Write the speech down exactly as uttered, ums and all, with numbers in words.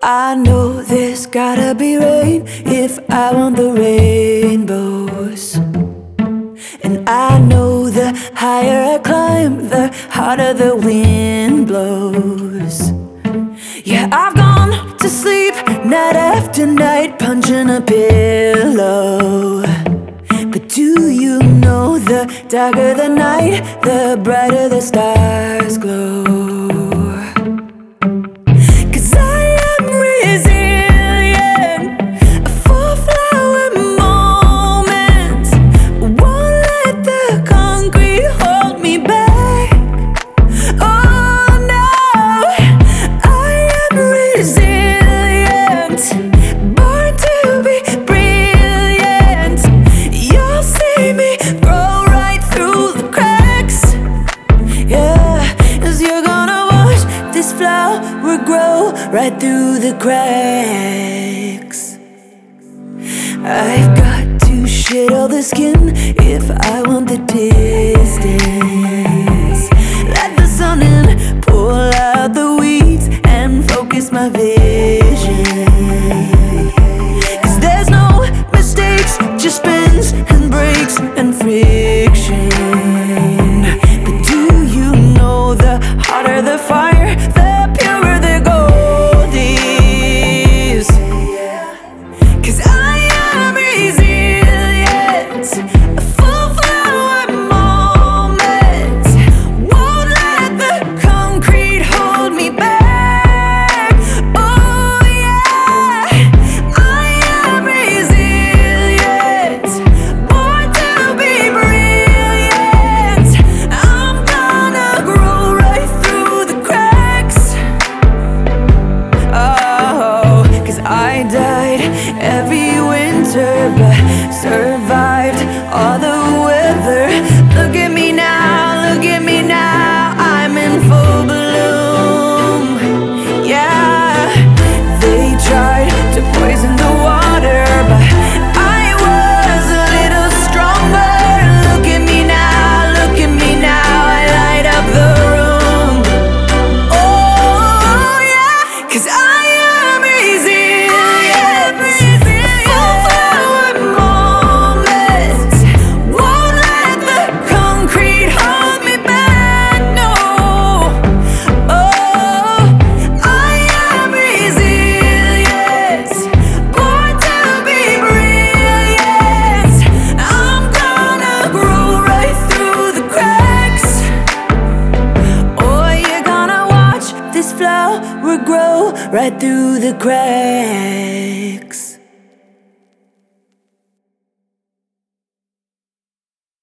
I know there's gotta be rain if I want the rainbows. And I know the higher I climb, the harder the wind blows. Yeah, I've gone to sleep night after night, punching a pillow. But do you know the darker the night, the brighter the stars glow? Flower grow right through the cracks. I've got to shed all the skin if I want the distance. Let the sun in, pull out the weeds and focus my vision. Cause there's no mistakes, just bends and breaks and friction. But do you know the hotter the fire, the every winter, but survived all the weather. Look at me now, look at me now, I'm in full bloom. Yeah, they tried to poison the water, but I was a little stronger. Look at me now, look at me now, I light up the room. Oh yeah, cause I am easy. Flower grow right through the cracks.